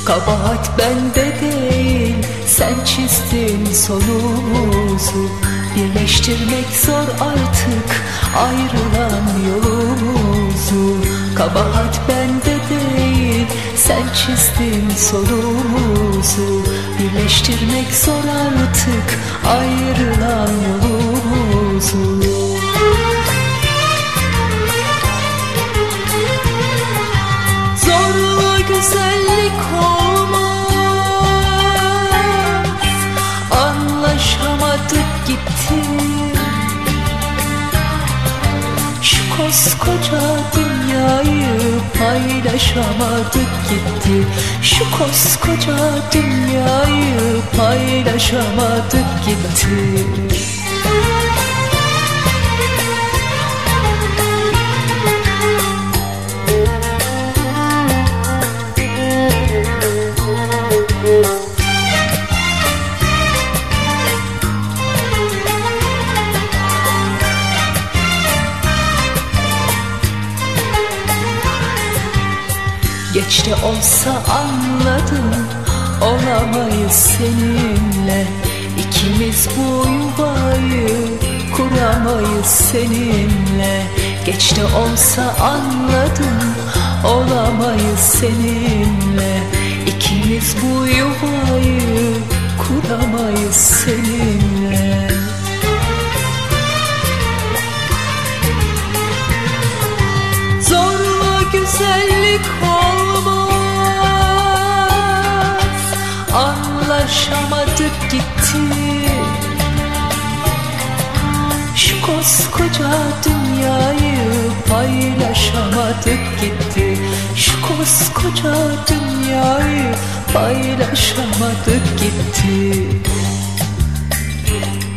Kabahat bende değil, sen çizdin sonumuzu. Birleştirmek zor artık ayrılan yolumuzu. Kabahat bende değil, sen çizdin sonumuzu. Birleştirmek zor artık ayrılan yolumuzu. Zorla güzellik olmaz, anlaşamadık gitti. Şu koskoca dünyayı paylaşamadık gitti. Şu koskoca dünyayı paylaşamadık gitti. Geç de olsa anladım, olamayız seninle. İkimiz bu yuvayı kuramayız seninle. Geç de olsa anladım, olamayız seninle. İkimiz bu yuvayı kuramayız seninle. Zorla güzellik olmaz, anlaşamadık gitti. Şu koskoca dünyayı paylaşamadık gitti. Şu koskoca dünyayı paylaşamadık gitti.